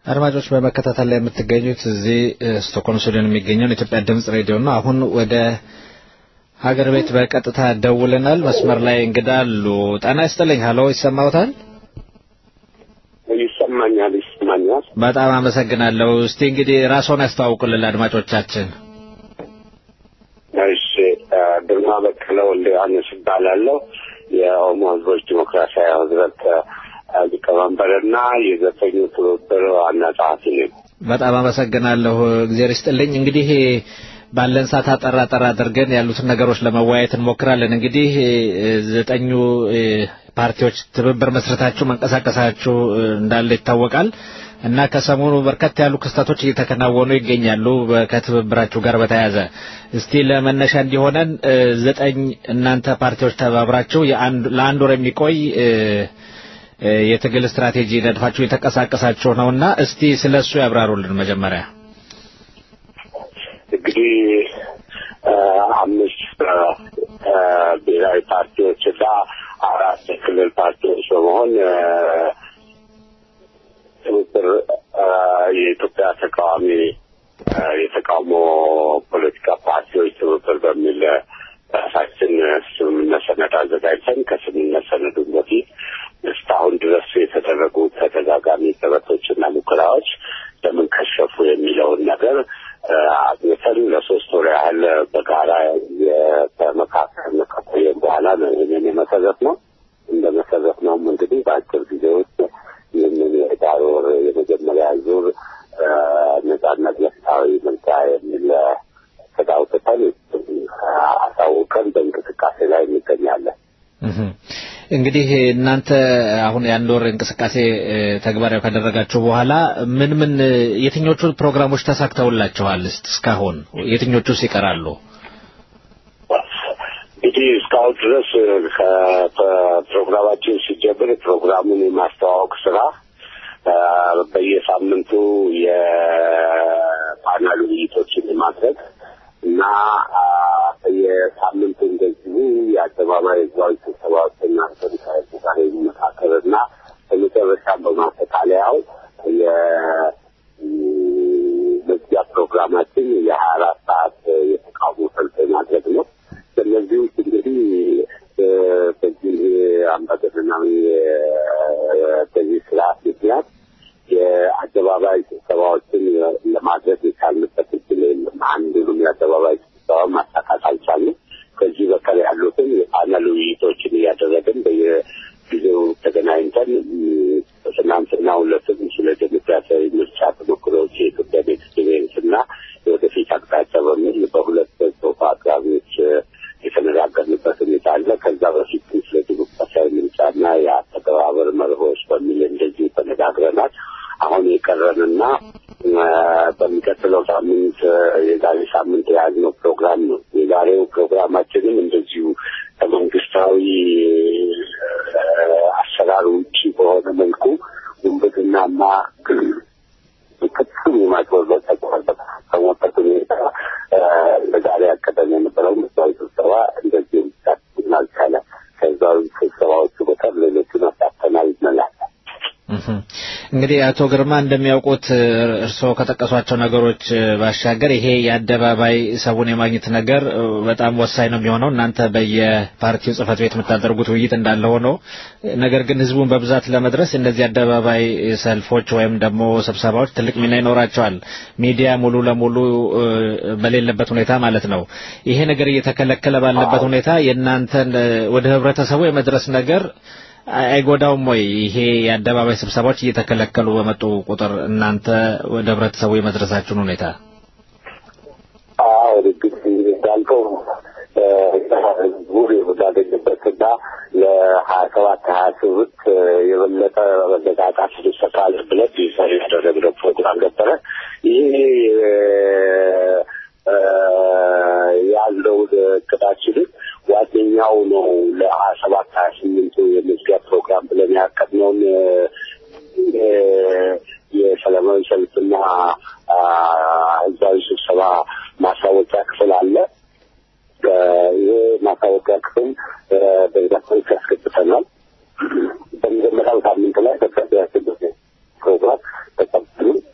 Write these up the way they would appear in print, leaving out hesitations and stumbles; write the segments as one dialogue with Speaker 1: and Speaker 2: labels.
Speaker 1: አድማጮች በመከታተል ላይ የምትገኙት እዚህ ስቶክሆልም ስዊድን የሚገኘው የኢትዮጵያ ድምጽ ሬዲዮ ነው። አሁን ወደ ሀገር ቤት በቀጥታ ደውለናል። መስመር ላይ እንግዳ አሉ። ጤና ይስጥልኝ። ሃሎ፣ ይሰማዎታል?
Speaker 2: ይሰማኛል።
Speaker 1: በጣም አመሰግናለሁ። እስቲ እንግዲህ ራስዎን ያስተዋውቁልን ለአድማጮቻችን።
Speaker 2: እሺ፣ ግርማ በቀለ ወልደ ዮሐንስ እባላለሁ። የኦሞ ሕዝቦች ዲሞክራሲያዊ ህብረት ሊቀመንበርና የዘጠኙ ትብብር ዋና ጸሐፊ ነኝ።
Speaker 1: በጣም አመሰግናለሁ። እግዚአብሔር ይስጥልኝ። እንግዲህ ባለን ሰዓት አጠራ አድርገን ያሉትን ነገሮች ለመወያየት እንሞክራለን። እንግዲህ ዘጠኙ ፓርቲዎች ትብብር መስረታችሁ መንቀሳቀሳችሁ እንዳለ ይታወቃል እና ከሰሞኑ በርከት ያሉ ክስተቶች እየተከናወኑ ይገኛሉ ከትብብራችሁ ጋር በተያያዘ። እስቲ ለመነሻ እንዲሆነን ዘጠኝ እናንተ ፓርቲዎች ተባብራችሁ ለአንድ ወር የሚቆይ የትግል ስትራቴጂ ነድፋችሁ የተንቀሳቀሳችሁ ነውና እስቲ ስለሱ ያብራሩልን መጀመሪያ።
Speaker 2: እንግዲህ አምስት ብሔራዊ ፓርቲዎችና አራት የክልል ፓርቲዎች በመሆን ትብብር የኢትዮጵያ የተቃውሞ ፖለቲካ ፓርቲዎች ትብብር በሚል ራሳችን ስምምነት ሰነድ አዘጋጅተን ከስምምነት ሰነዱ በፊት እስካሁን ድረስ የተደረጉ ተደጋጋሚ ጥረቶችና ሙከራዎች ለምን ከሸፉ የሚለውን ነገር አጥንተን ለሶስት ወር ያህል በጋራ የተመካከርን ከቆየን በኋላ ነው ይህንን የመሰረትነው። እንደመሰረትነውም እንግዲህ በአጭር ጊዜ ውስጥ ይህንን የህዳር ወር የመጀመሪያ ዙር ነጻና ፍትሃዊ ምርጫ የሚል እቅድ አውጥተን አሳውቀን በእንቅስቃሴ ላይ እንገኛለን።
Speaker 1: እንግዲህ እናንተ አሁን የአንድ ወር እንቅስቃሴ ተግባራዊ ካደረጋችሁ በኋላ ምን የትኞቹ ፕሮግራሞች ተሳክተውላችኋል? እስካሁን የትኞቹስ ይቀራሉ?
Speaker 2: እንግዲህ እስካሁን ድረስ ከፕሮግራማችን ሲጀምር ፕሮግራሙን የማስተዋወቅ ስራ በየሳምንቱ የፓናል ውይይቶችን ማድረግ እና የሳምንቱ እንደዚሁ የአደባባይ ህዝባዊ ስብሰባዎችና ተንታዮች ጋር የሚመካከርና በመጨረሻም በማጠቃለያው የመዝጊያ ፕሮግራማችን የ24 ሰዓት የተቃውሞ ሰልፍ ማድረግ ነው። በእነዚህ ውስጥ እንግዲህ በዚህ አምባገነናዊ በዚህ ስርዓት ምክንያት የአደባባይ ስብሰባዎችን ለማድረግ የቻልንበት እድል የለም። አንዱንም የአደባባይ ስብሰባ ማሳካት አልቻልንም። ከዚህ በቀር ያሉትን የፓነል ውይይቶችን እያደረግን በየጊዜው ተገናኝተን ትናንትና ሁለቱም ስለ ዴሞክራሲያዊ ምርጫ ተሞክሮዎች የኢትዮጵያ ኤክስፔሪየንስ እና የወደፊት አቅጣጫ በሚል በሁለት ጽሑፍ አቅራቢዎች የተነጋገርንበት ሁኔታ አለ። ከዛ በፊት ስለ ዴሞክራሲያዊ ምርጫና የአተገባበር መርሆች በሚል እንደዚሁ ተነጋግረናል። አሁን የቀረንና በሚቀጥለው ሳምንት የዛሬ ሳምንት የያዝነው ፕሮግራም ነው። የዛሬው ፕሮግራማችንም እንደዚሁ ከመንግስታዊ አሰራር ውጭ በሆነ መልኩ ውንብድናና ፍጹም የማጭበርበር ተግባር በተፈጸመበት ሁኔታ በዛሬ አቀደም የነበረው ምስራዊ ስብሰባ እንደዚሁ ሊሳተፍ አልቻለም። ከዛው ስብሰባዎቹ በቀር ሌሎቹን አሳተናል ይመላል።
Speaker 1: እንግዲህ አቶ ግርማ እንደሚያውቁት እርስዎ ከጠቀሷቸው ነገሮች ባሻገር ይሄ የአደባባይ ሰውን የማግኘት ነገር በጣም ወሳኝ ነው የሚሆነው። እናንተ በየፓርቲው ጽህፈት ቤት የምታደርጉት ውይይት እንዳለ ሆኖ ነገር ግን ህዝቡን በብዛት ለመድረስ እነዚህ አደባባይ ሰልፎች ወይም ደግሞ ስብሰባዎች ትልቅ ሚና ይኖራቸዋል። ሚዲያ ሙሉ ለሙሉ በሌለበት ሁኔታ ማለት ነው። ይሄ ነገር እየተከለከለ ባለበት ሁኔታ የእናንተን ወደ ህብረተሰቡ የመድረስ ነገር አይጎዳውም ወይ? ይሄ የአደባባይ ስብሰባዎች እየተከለከሉ በመጡ ቁጥር እናንተ ወደ ህብረተሰቡ የመድረሳችሁን ሁኔታ?
Speaker 2: አዎ እንዳልከው ጉሪ ወዳደረበትና ለ27 የበለጠ መዘጋጋት ይሰጣል ብለን ይሰራ ያደረግነው ፕሮግራም ነበረ። ይሄ ያለው እቅዳችን ዋነኛው ነው። ለ27-28 የመዝጊያ ፕሮግራም ብለን ያቀድነውን የሰላማዊ ሰልፍና ህዝባዊ ስብሰባ ማሳወቂያ ክፍል አለ። ይህ ማሳወቂያ ክፍል በዛው ያስከትተናል። በመጀመሪያው ሳምንት ላይ በተደረገ ፕሮግራም ተቀብለን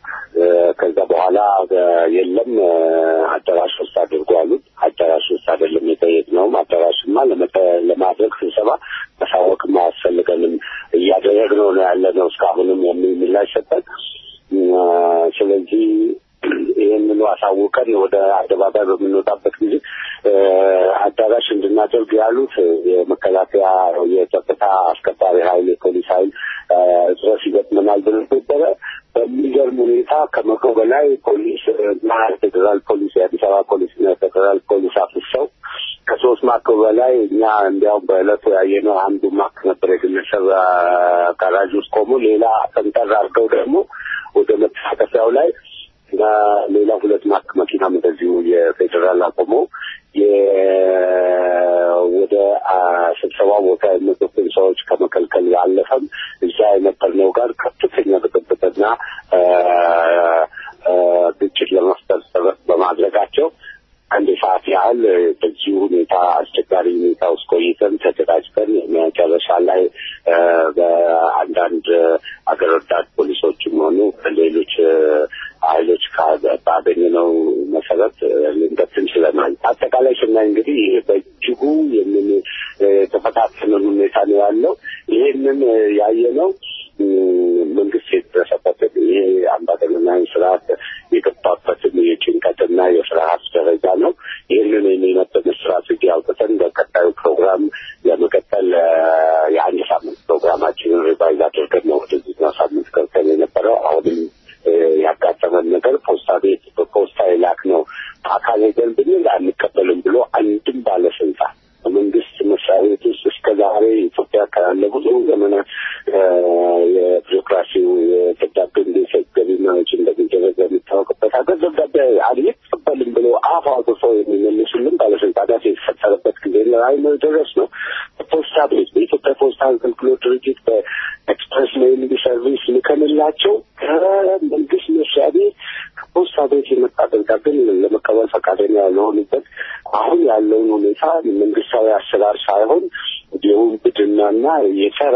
Speaker 2: የለም አዳራሽ ውስጥ አድርጓሉ አዳራሽ ውስጥ አይደለም የጠየቅነው አዳራሽማ ለማድረግ ስብሰባ ተሳወቅ ማያስፈልገንም እያደረግነው ነው ያለነው እስካሁንም የሚላሽ ሰጠን ስለዚህ ይሄንን አሳውቀን ወደ አደባባይ በምንወጣበት ጊዜ አዳራሽ እንድናደርግ ያሉት የመከላከያ የጸጥታ አስከባሪ ኃይል የፖሊስ ኃይል እጥረት ይገጥመናል ብለን ነበረ በሚገርም ሁኔታ ከመቶ በላይ ፖሊስ እና ፌደራል ፖሊስ የአዲስ አበባ ፖሊስ እና ፌደራል ፖሊስ አፍሰው ከሶስት ማክ በላይ እኛ እንዲያውም በዕለቱ ያየነው አንዱ ማክ ነበር የግለሰብ ጋራጅ ውስጥ ቆሞ ሌላ ሰንጠር አድርገው ደግሞ ወደ መተሳተፊያው ላይ ሌላ ሁለት ማክ መኪና እንደዚሁ የፌደራል አቆሞ ወደ ስብሰባ ቦታ የመጡትን ሰዎች ከመከልከል ያለፈም እዛ የነበርነው ጋር ከፍተኛ ብጥብጥና ግጭት ለመፍጠር ጥረት በማድረጋቸው አንድ ሰዓት ያህል በዚህ ሁኔታ አስቸጋሪ ሁኔታ ውስጥ ቆይተን ተደራጅተን መጨረሻ ላይ በአንዳንድ አገር ወዳድ ፖሊሶችም ሆኑ ሌሎች ኃይሎች ባገኘነው መሰረት ልንገትን ችለናል። አጠቃላይ ስናይ እንግዲህ ይሄ በእጅጉ የተፈታተነ ሁኔታ ነው ያለው። ይሄንን ያየነው መንግስት የተደረሰበትን ይሄ አምባገነናዊ ስርዓት የገባበትን የጭንቀትና የፍርሃት ደረጃ ነው። ይህንን የሚመጥን ስትራቴጂ አውጥተን በቀጣዩ ፕሮግራም ለመቀጠል የአንድ ሳምንት ፕሮግራማችንን ሪቫይዝ አድርገን ነው ወደዚህ ሳምንት ገብተን የነበረው። አሁንም ያጋጠመን ነገር ፖስታ ቤት በፖስታ የላክ ነው አካል ሄደን ብንል አንቀበልም ብሎ አንድም ባለስልጣን መንግስት መስሪያ ቤት ውስጥ እስከ ዛሬ ኢትዮጵያ ካለ ብዙ ዘመናት የቢሮክራሲው የደብዳቤ እንዲሰጥ ገቢና ወጪ እንደሚደረግ የሚታወቅበት ሀገር ደብዳቤ አንቀበልም ብሎ አፍ አውጥተው የሚመልሱልን ባለስልጣናት የተፈጠረበት ጊዜ ላይ ነው የደረስነው። ፖስታ ቤት በኢትዮጵያ ፖስታ አገልግሎት ድርጅት በኤክስፕሬስ ሜይሊንግ ሰርቪስ ልከንላቸው ከመንግስት መስሪያ ቤት ከፖስታ ቤት የመጣ ደብዳቤ ለመቀበል ፈቃደኛ ያልሆኑበት አሁን ያለውን ሁኔታ መንግስታዊ አሰራር ሳይሆን የውንብድናና የሰራ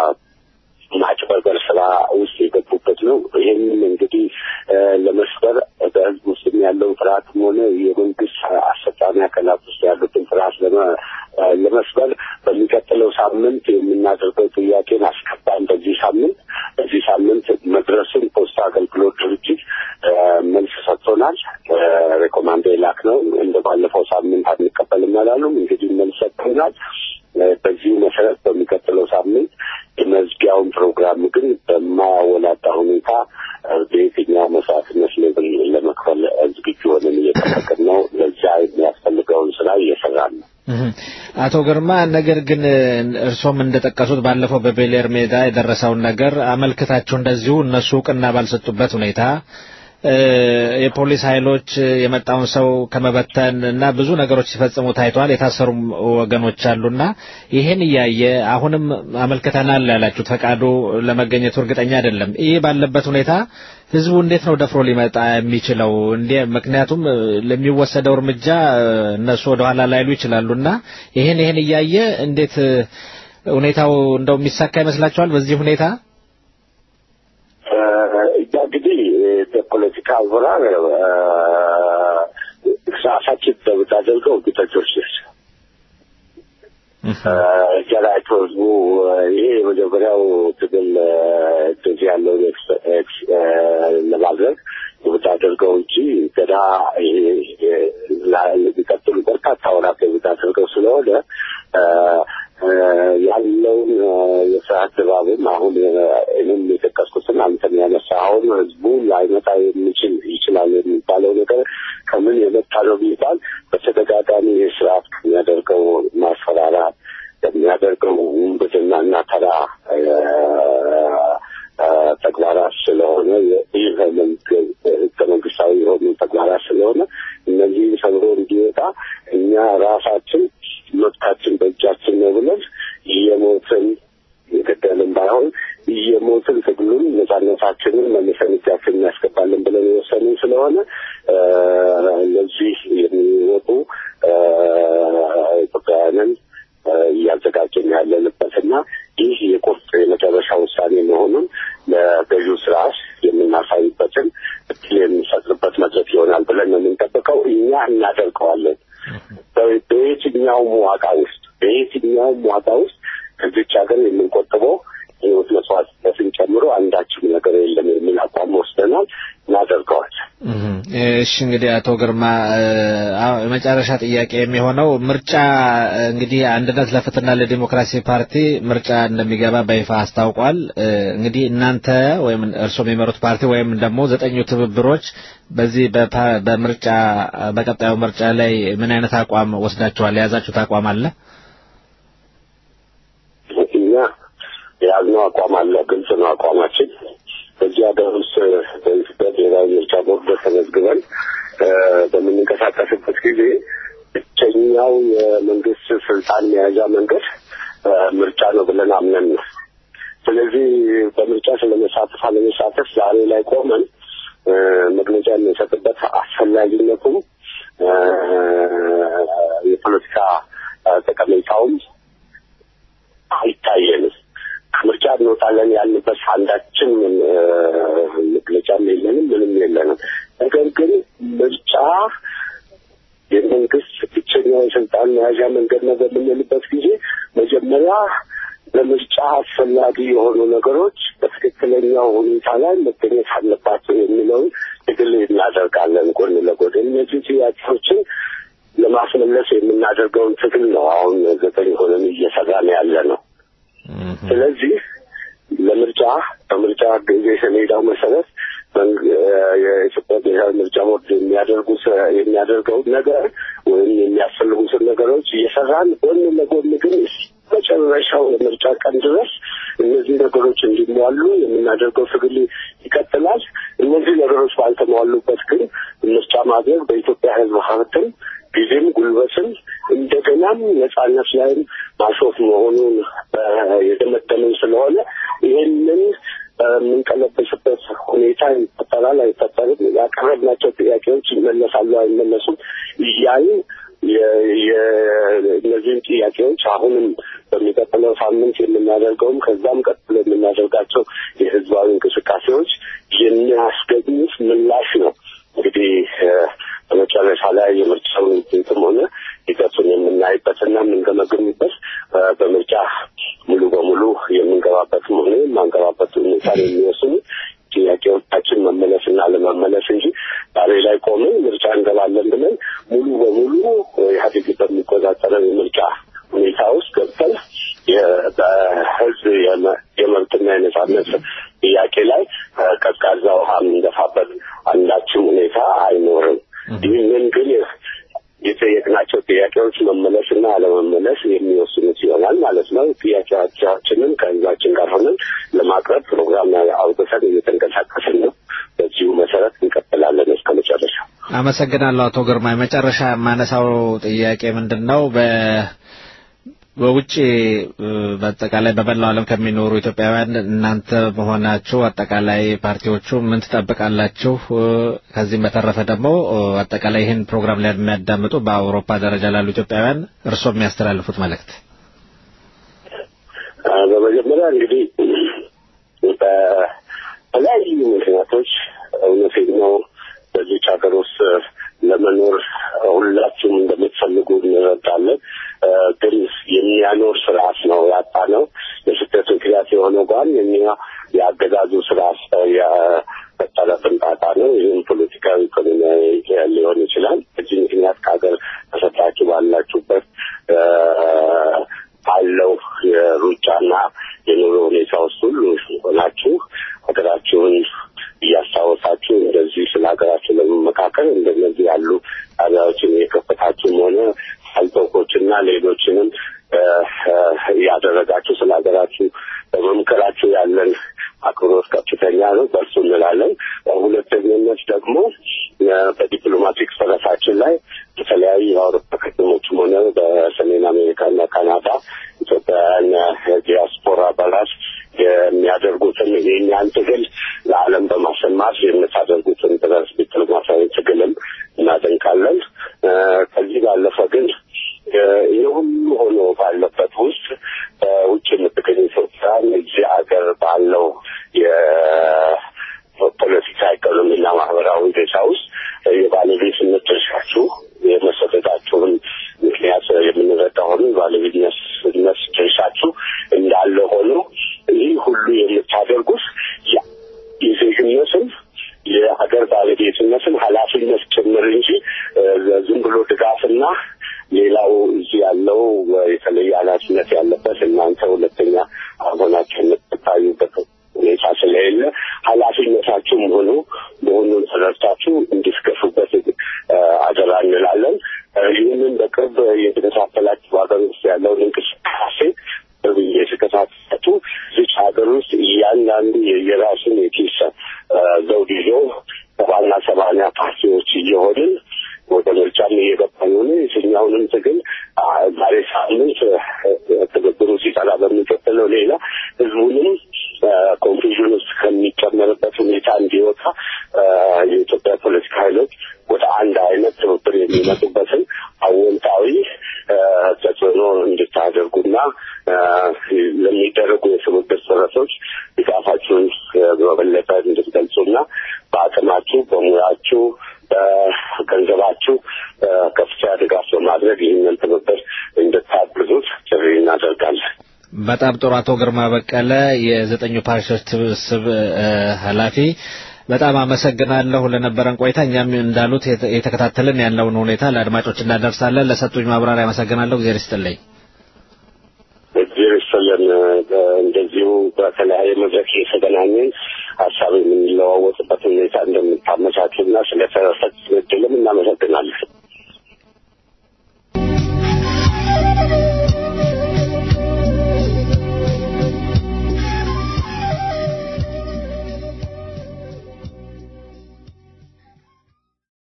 Speaker 2: ማጭበርበር ስራ ውስጥ የገቡበት ነው። ይህንን እንግዲህ ለመስበር በህዝብ ውስጥ ያለውን ፍርሃትም ሆነ የመንግስት አስፈጻሚ አካላት ውስጥ ያሉትን ፍርሃት ለመስበር በሚቀጥለው ሳምንት የምናደርገው ጥያቄን አስከባን በዚህ ሳምንት መድረስን ፖስታ አገልግሎት ድርጅት መልስ ሰጥቶናል። ሬኮማንድ ላክ ነው እንደ ባለፈው ሳምንት አንቀበልም አላሉም። እንግዲህ መልስ ሰጥቶናል። በዚህ መሰረት በሚቀጥለው ሳምንት የመዝጊያውን ፕሮግራም ግን በማያወላዳ ሁኔታ በየትኛው መስዋዕትነት ለመክፈል ዝግጁ ሆነን እየጠበቅን ነው። ለዛ የሚያስፈልገውን ስራ እየሰራን ነው።
Speaker 1: አቶ ግርማ ነገር ግን እርሶም እንደጠቀሱት ባለፈው በቤሌር ሜዳ የደረሰውን ነገር አመልክታችሁ እንደዚሁ እነሱ ቅና ባልሰጡበት ሁኔታ የፖሊስ ኃይሎች የመጣውን ሰው ከመበተን እና ብዙ ነገሮች ሲፈጽሙ ታይቷል። የታሰሩ ወገኖች አሉና ይሄን ያየ አሁንም አመልክተናል ያላችሁ ፈቃዱ ለመገኘቱ እርግጠኛ አይደለም። ይሄ ባለበት ሁኔታ ህዝቡ እንዴት ነው ደፍሮ ሊመጣ የሚችለው? ምክንያቱም ለሚወሰደው እርምጃ እነሱ ወደ ኋላ ላይሉ ይችላሉና ይሄን ያየ እንዴት ሁኔታው እንደው የሚሳካ ይመስላችኋል በዚህ ሁኔታ?
Speaker 2: እንግዲህ በፖለቲካ አወራር ራሳችን በምታደርገው ግጦች ጀራይቶ ህዝቡ ይሄ የመጀመሪያው ትግል እንደዚህ ያለው ለማድረግ የምታደርገው እንጂ ገና የሚቀጥሉ በርካታ ወራት የምታደርገው ስለሆነ ያለውን የስርዓት ድባብም አሁን እኔም የጠቀስኩትን አንተም ያነሳኸውን ህዝቡ ላይመጣ ይችላል የሚባለው ነገር ከምን የመጣ ነው ቢባል በተደጋጋሚ የስርዓት የሚያደርገው ማስፈራራት የሚያደርገው ውንብድናና ተራ ተግባራት ስለሆነ ይህ ህገ መንግስታዊ የሆኑ ተግባራት ስለሆነ እነዚህ ሰብሮ እንዲወጣ እኛ ራሳችን መብታችን በእጃችን ነው ብለን እየሞትን የገደልን ባይሆን እየሞትን ትግሉን ነፃነታችንን መልሰን እጃችን እናስገባለን ብለን የወሰንን ስለሆነ ለዚህ የሚወጡ ኢትዮጵያውያንን እያዘጋጀን ያለንበትና ይህ የቁርጥ የመጨረሻ ውሳኔ መሆኑን ለገዢው ስርዓት የምናሳይበትን እድል የሚሰጥበት መድረክ እናደርገዋለን። በየትኛውም ዋጋ ውስጥ ከዚች ሀገር የምንቆጥበው ህይወት መስዋዕትነትን ጨምሮ አንዳችም ነገር የለም የሚል አቋም ወስደናል፣ እናደርገዋለን።
Speaker 1: እሺ እንግዲህ አቶ ግርማ የመጨረሻ ጥያቄ የሚሆነው ምርጫ እንግዲህ አንድነት ለፍትህና ለዲሞክራሲ ፓርቲ ምርጫ እንደሚገባ በይፋ አስታውቋል። እንግዲህ እናንተ ወይም እርስዎ የሚመሩት ፓርቲ ወይም ደግሞ 9 ትብብሮች በዚህ በምርጫ በቀጣዩ ምርጫ ላይ ምን አይነት አቋም ወስዳችኋል? የያዛችሁት አቋም አለ?
Speaker 2: የያዝነው አቋም አለ። ግልጽ ነው አቋማችን። በዚህ ሀገር ውስጥ በኢትዮጵያ ብሔራዊ ምርጫ ቦርድ ተመዝግበን በምንንቀሳቀስበት ጊዜ ብቸኛው የመንግስት ስልጣን መያዣ መንገድ ምርጫ ነው ብለን አምነን ነው። ስለዚህ በምርጫ ስለመሳተፍ ዛሬ ላይ ቆመን መግለጫ የምንሰጥበት አስፈላጊነቱም የፖለቲካ ጠቀሜታውም አይታየንም። ከምርጫ እንወጣለን ያልንበት አንዳችን መግለጫም የለንም፣ ምንም የለንም። ነገር ግን ምርጫ የመንግስት ብቸኛው የስልጣን መያዣ መንገድ ነው በምንልበት ጊዜ መጀመሪያ ለምርጫ አስፈላጊ የሆኑ ነገሮች በትክክለኛው ሁኔታ ላይ መገኘት አለባቸው የሚለውን ትግል እናደርጋለን። ጎን ለጎን እነዚህ ጥያቄዎችን ለማስመለስ የምናደርገውን ትግል ነው አሁን 9 ሆነን እየሰራን ያለ ነው። ስለዚህ በምርጫ ጊዜ ሰሌዳው መሰረት የኢትዮጵያ ብሔራዊ ምርጫ ቦርድ የሚያደርገው ነገር ወይም የሚያስፈልጉትን ነገሮች እየሰራን ጎን ለጎን ግን መጨረሻው የምርጫ ቀን ድረስ እነዚህ ነገሮች እንዲሟሉ የምናደርገው ትግል ይቀጥላል። እነዚህ ነገሮች ባልተሟሉበት ግን ምርጫ ማድረግ በኢትዮጵያ ሕዝብ ሀብትም ጊዜም ጉልበትም እንደገናም ነጻነት ላይም ማሾፍ መሆኑን የደመደምን ስለሆነ ይህንን የምንቀለበስበት ሁኔታ ይፈጠራል አይፈጠርም፣ ያቀረብናቸው ጥያቄዎች ይመለሳሉ አይመለሱም እያልን እነዚህን ጥያቄዎች አሁንም በሚቀጥለው ሳምንት የምናደርገውም ከዛም ቀጥሎ የምናደርጋቸው የህዝባዊ እንቅስቃሴዎች የሚያስገኙት ምላሽ ነው። እንግዲህ በመጨረሻ ላይ የምርጫውን ውጤትም ሆነ ሂደቱን የምናይበትና የምንገመግምበት በምርጫ ሙሉ በሙሉ የምንገባበትም ሆነ የማንገባበት ሁኔታ የሚወስኑ ጥያቄዎቻችን መመለስና ለመመለስ እንጂ ዛሬ ላይ ቆመን ምርጫ እንገባለን ብለን ሙሉ በሙሉ ኢህአዴግ በሚቆጣጠረው የምርጫ ሁኔታ ውስጥ ገብተን በህዝብ የመብትና የነጻነት ጥያቄ ላይ ቀዝቃዛ ውሃ የምንደፋበት አንዳችም ሁኔታ አይኖርም። ይህንን ግን የጠየቅናቸው ጥያቄዎች መመለስና አለመመለስ የሚወስኑት ይሆናል ማለት ነው። ጥያቄዎቻችንን ከህዝባችን ጋር ሆነን ለማቅረብ ፕሮግራም አውጥተን እየተንቀሳቀስን ነው። በዚሁ መሰረት እንቀጥላለን እስከ መጨረሻ።
Speaker 1: አመሰግናለሁ አቶ ግርማ። የመጨረሻ የማነሳው ጥያቄ ምንድነው በውጪ በአጠቃላይ በመላው ዓለም ከሚኖሩ ኢትዮጵያውያን እናንተ መሆናችሁ አጠቃላይ ፓርቲዎቹ ምን ትጠብቃላችሁ? ከዚህም በተረፈ ደግሞ አጠቃላይ ይህን ፕሮግራም ላይ የሚያዳምጡ በአውሮፓ ደረጃ ላሉ ኢትዮጵያውያን እርስዎ የሚያስተላልፉት መልእክት?
Speaker 2: በመጀመሪያ እንግዲህ በተለያዩ ምክንያቶች እውነቴን ነው በዚች ሀገር ውስጥ ለመኖር ሁላችሁም እንደምትፈልጉ እንረዳለን። ግን የሚያኖር ስርዓት ነው ያጣነው። የስደት ምክንያት የሆነው ዋነኛ የአገዛዙ ስርዓት የፈጠረብን ጣጣ ነው። ይህም ፖለቲካዊ፣ ኢኮኖሚያዊ ሊሆን ይችላል። በዚህ ምክንያት ከሀገር ተሰጣችሁ ባላችሁበት ባለው የሩጫና የኑሮ ሁኔታ ውስጥ ሁሉ ሆናችሁ ሀገራችሁን እያስታወሳችሁ እንደዚህ ስለ ሀገራችሁ ለመመካከል እንደነዚህ ያሉ ጣቢያዎችን የከፈታችሁም ሆነ አልቶኮችና ሌሎችንም ያደረጋችሁ ስለ ሀገራችሁ በመምከራችሁ ያለን አክብሮት ከፍተኛ ነው። በእርሱ እንላለን። በሁለተኛነት ደግሞ በዲፕሎማቲክ ሰረፋችን ላይ የተለያዩ የአውሮፓ ከተሞችም ሆነ በሰሜን አሜሪካና ካናዳ ኢትዮጵያውያን ዲያስፖራ አባላት የሚያደርጉትን የእኛን ትግል ለዓለም በማሰማት የምታደርጉትን ድረስ ዲፕሎማሲያዊ ትግልም እናደንቃለን። ከዚህ ባለፈ ግን ይህ ሁሉ ሆኖ ባለበት ውስጥ ውጭ የምትገኙ ኢትዮጵያውያን እዚህ ሀገር ባለው የፖለቲካ ኢኮኖሚና ማህበራዊ ሁኔታ ውስጥ የባለቤትነት ድርሻችሁ መሆኑን ተረድታችሁ እንድትገፉበት አደራ እንላለን። ይህንን በቅርብ የተከታተላችሁ ሀገር ውስጥ ያለውን እንቅስቃሴ የተከታተላችሁ እዚህ ሀገር ውስጥ እያንዳንዱ የራሱን የኪስ ዘውድ ይዞ 70 ፓርቲዎች እየሆንን ወደ ምርጫም እየገባን ሆነ የትኛውንም ትግል ዛሬ ሳምንት ትግብሩ ሲጠላ በሚቀጥለው ሌላ ህዝቡንም ኮንፊውዥን ውስጥ ከሚጨመርበት ሁኔታ እንዲወጣ የኢትዮጵያ ፖለቲካ ኃይሎች ወደ አንድ አይነት ትብብር የሚመጡበትን አዎንታዊ ተጽዕኖ እንድታደርጉና ለሚደረጉ የትብብር ጥረቶች ድጋፋችሁን በበለጠ እንድትገልጹና በአቅማችሁ በሙያችሁ በገንዘባችሁ ከፍተኛ ድጋፍ በማድረግ ይህንን ትብብር እንድታግዙት ጥሪ እናደርጋለን።
Speaker 1: በጣም ጥሩ። አቶ ግርማ በቀለ የዘጠኙ ፓርቲዎች ስብስብ ኃላፊ በጣም አመሰግናለሁ ለነበረን ቆይታ። እኛም እንዳሉት የተከታተልን ያለውን ሁኔታ ለአድማጮች እናደርሳለን። ለሰጡኝ ማብራሪያ አመሰግናለሁ። እግዚአብሔር ይስጥልኝ።
Speaker 2: እግዚአብሔር ይስጥልን። እንደዚሁ በተለያየ መድረክ የተገናኘን ሀሳብ የምንለዋወጥበት ሁኔታ እንደምታመቻቹና ስለተሰጠ